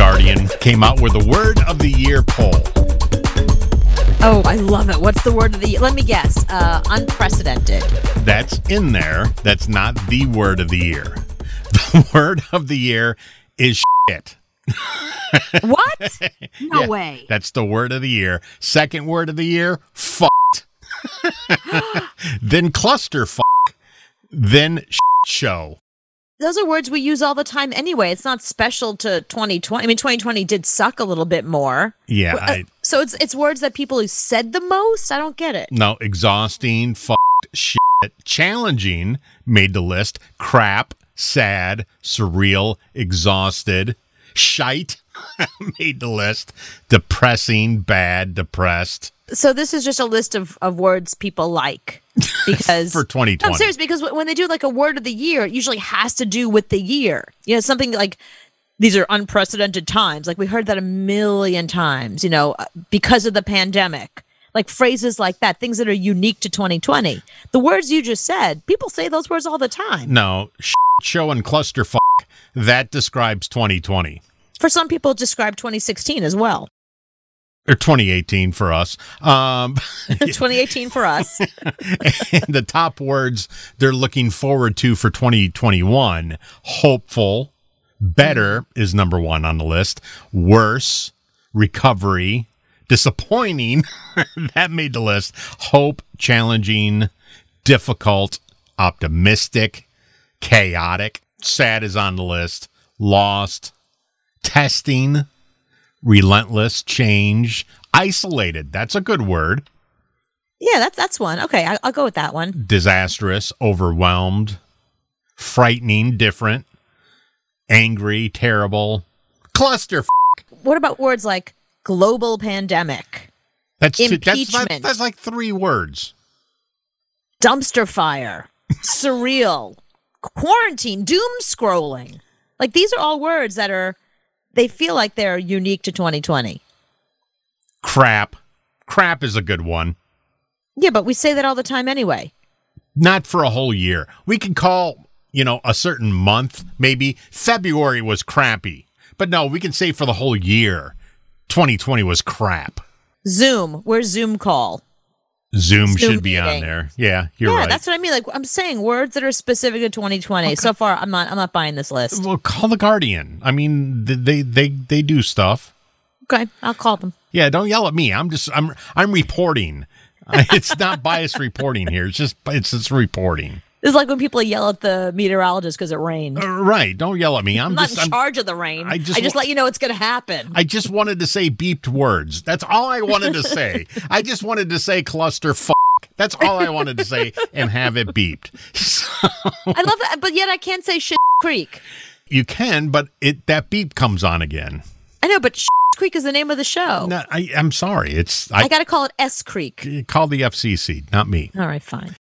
Guardian came out with a Word of the Year poll. Oh, I love it. What's the word of the year? Let me guess. Unprecedented. That's in there. That's not the Word of the Year. The Word of the Year is shit. What? No Yeah, way. That's the Word of the Year. Second Word of the Year, fucked. Then clusterfuck. Then show. Those are words we use all the time anyway. It's not special to 2020. I mean, 2020 did suck a little bit more. Yeah. So it's words that people who said the most? I don't get it. No, exhausting, fucked, shit, challenging made the list. Crap, sad, surreal, exhausted, shite made the list. Depressing, bad, depressed. So this is just a list of words people like. Because For 2020. No, I'm serious, because when they do like a word of the year, it usually has to do with the year. You know, something like these are unprecedented times. Like we heard that a million times, because of the pandemic. Like phrases like that, things that are unique to 2020. The words you just said, people say those words all the time. No, show and clusterfuck, that describes 2020. For some people, it described 2016 as well. Or 2018 for us. 2018 for us. And the top words they're looking forward to for 2021, hopeful, better is number one on the list, worse, recovery, disappointing, that made the list, hope, challenging, difficult, optimistic, chaotic, sad is on the list, lost, testing, relentless, change, isolated. That's a good word. Yeah, that's one. Okay, I'll go with that one. Disastrous, overwhelmed, frightening, different, angry, terrible, cluster. What about words like global pandemic, That's impeachment, that's like three words. dumpster fire, surreal, quarantine, doom scrolling? Like these are all words that they feel like they're unique to 2020. Crap. Crap is a good one. Yeah, but we say that all the time anyway. Not for a whole year. We can call, a certain month, maybe. February was crappy. But no, we can say for the whole year, 2020 was crap. Zoom, where's Zoom call? Zoom should be meeting. on there. Yeah, you're right. That's what I mean. Like I'm saying words that are specific to 2020. Okay. So far, I'm not buying this list. Well, call the Guardian. I mean, they do stuff. Okay, I'll call them. Yeah, don't yell at me. I'm reporting. It's not biased reporting here. It's just reporting. This is like when people yell at the meteorologist because it rained. Right. Don't yell at me. I'm not in charge of the rain. I just let you know it's going to happen. I just wanted to say beeped words. That's all I wanted to say. I just wanted to say cluster fuck. That's all I wanted to say and have it beeped. So, I love that, but yet I can't say shit creek. You can, but that beep comes on again. I know, but shit creek is the name of the show. No, I'm sorry. I got to call it S Creek. Call the FCC, not me. All right, fine.